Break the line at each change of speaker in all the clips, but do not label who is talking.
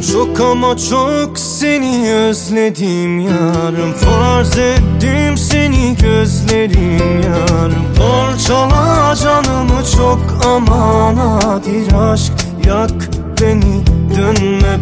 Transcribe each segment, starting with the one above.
Çok ama çok seni özledim yarım. Farz ettim seni gözlerim yarım. Parçala canımı çok ama nadir aşk. Yak beni, dönme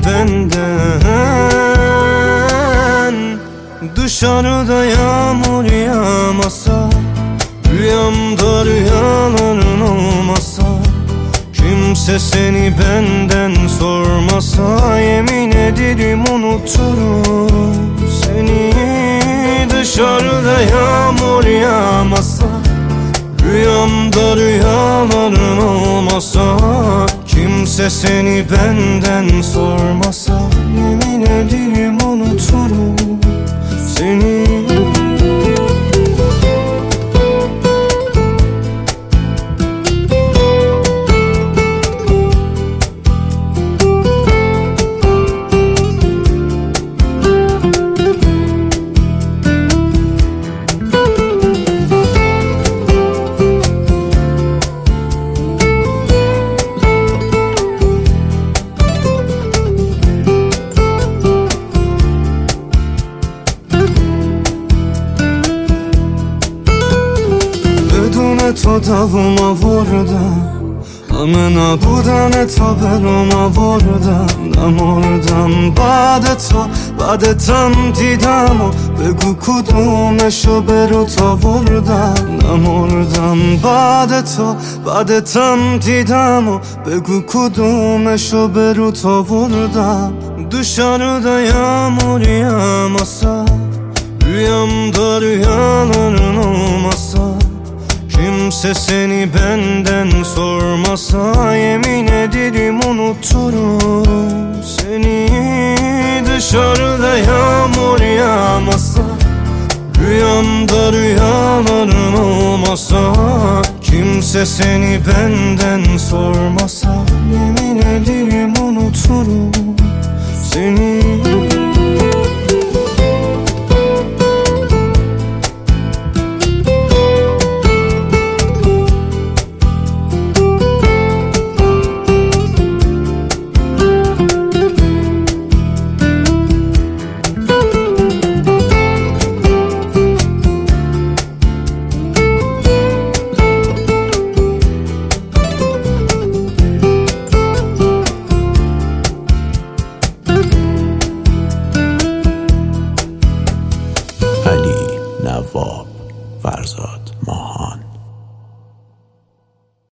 benden. Dışarıda yağmur yağmasa, rüyamda rüyaların olmasa, kimse seni benden sormasa, yemin ederim unuturum seni. Dışarıda yağmur yağmasa, rüyamda rüyaların olmasa, kimse seni benden sormasa, yemin ederim unuturum seni. To davuma vorda, amena budane to beroma vorda. Namordam badetam didamo, begu kudumesho beru to vorda. Namordam badetam didamo, begu kudumesho beru to vorda. Dışarıda yağmur yağmasa, rüyamda rüyaların olmasa, kimse seni benden sormasa, yemin ederim unuturum seni. Dışarıda yağmur yağmasa, rüyamda rüyaların olmasa, kimse seni benden sormasa, yemin ederim unuturum seni.
علی نواب فرزاد ماهان.